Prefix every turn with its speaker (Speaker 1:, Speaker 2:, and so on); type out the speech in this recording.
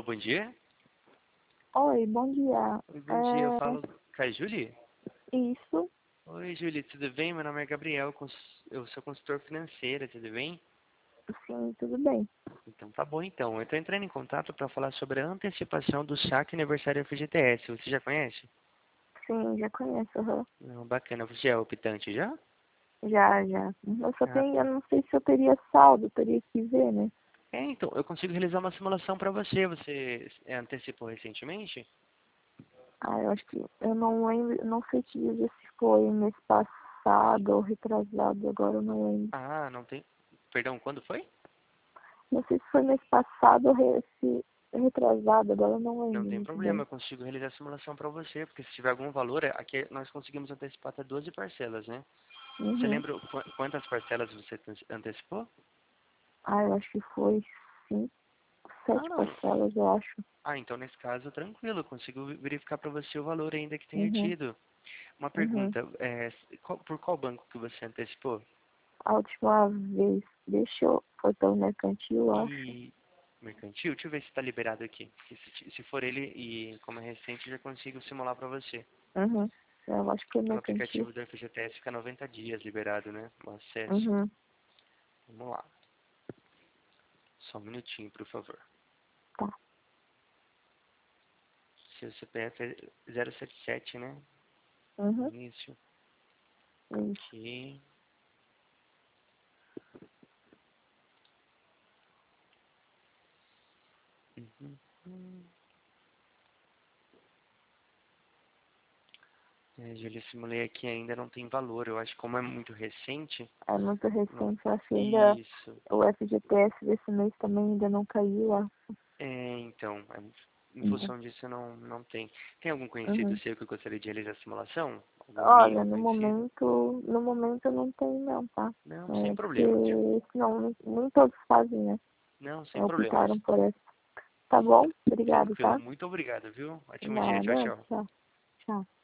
Speaker 1: Alô, bom dia.
Speaker 2: Oi, bom dia.
Speaker 1: Oi, bom dia. Eu falo com a Julie.
Speaker 2: Isso,
Speaker 1: Oi, Julie, tudo bem? Meu nome é Gabriel, eu sou consultor financeiro, tudo bem?
Speaker 2: sim, tudo bem.
Speaker 1: Então tá bom então. Eu tô entrando em contato para falar sobre a antecipação do saque aniversário FGTS. Você já conhece?
Speaker 2: Sim, já conheço, aham.
Speaker 1: Não, bacana. Você é optante já?
Speaker 2: Já.
Speaker 1: Ah,
Speaker 2: Eu não sei se eu teria saldo, teria que ver, né?
Speaker 1: então, eu consigo realizar uma simulação para você. Você antecipou recentemente?
Speaker 2: Eu acho que eu não lembro, não sei te dizer se foi mês passado ou retrasado, agora eu não lembro.
Speaker 1: Ah, não tem. Perdão, quando foi?
Speaker 2: Não sei se foi mês passado ou se retrasado, agora eu não
Speaker 1: Não
Speaker 2: lembro
Speaker 1: tem
Speaker 2: muito
Speaker 1: problema,
Speaker 2: bem.
Speaker 1: eu consigo realizar a simulação para você, porque se tiver algum valor, aqui nós conseguimos antecipar até 12 parcelas, né? Você
Speaker 2: Uhum.
Speaker 1: lembra quantas parcelas você antecipou?
Speaker 2: Eu acho que foi 5,
Speaker 1: Ah,
Speaker 2: 7
Speaker 1: não.
Speaker 2: parcelas, eu acho.
Speaker 1: Então nesse caso, tranquilo, eu consigo verificar para você o valor ainda que tenha
Speaker 2: Uhum.
Speaker 1: tido. Uma
Speaker 2: Uhum.
Speaker 1: pergunta, por qual banco que você antecipou?
Speaker 2: A última vez, foi pelo mercantil, eu acho.
Speaker 1: E mercantil? Deixa eu ver se está liberado aqui. Porque se for ele e como é recente, eu já consigo simular para você.
Speaker 2: Uhum. Eu acho que é
Speaker 1: Pelo
Speaker 2: mercantil.
Speaker 1: aplicativo do FGTS fica 90 dias liberado, né? O acesso.
Speaker 2: Uhum.
Speaker 1: Vamos lá. Só um minutinho, por favor.
Speaker 2: Tá.
Speaker 1: Seu CPF é 077, né?
Speaker 2: Uhum.
Speaker 1: Início.
Speaker 2: Isso.
Speaker 1: Ok. Uhum. Júlia, eu simulei aqui ainda não tem valor. Eu acho que como é muito recente.
Speaker 2: É muito
Speaker 1: Não...
Speaker 2: recente, eu acho que ainda
Speaker 1: Isso.
Speaker 2: o FGTS desse mês também ainda não caiu lá.
Speaker 1: Então, em
Speaker 2: Uhum.
Speaker 1: função disso não tem. Tem algum conhecido
Speaker 2: Uhum.
Speaker 1: seu que eu gostaria de realizar a simulação? Algum
Speaker 2: Olha,
Speaker 1: amigo, conhecido?
Speaker 2: no momento não tem não, tá?
Speaker 1: Não, sem
Speaker 2: É porque
Speaker 1: problema.
Speaker 2: senão nem todos fazem, né?
Speaker 1: Não, sem problemas.
Speaker 2: Optaram por essa. Tá bom? Obrigado,
Speaker 1: Tranquilo.
Speaker 2: tá?
Speaker 1: Muito obrigado, viu? Ótimo dia. Tchau,
Speaker 2: Nada.
Speaker 1: tchau.
Speaker 2: Tchau. Tchau.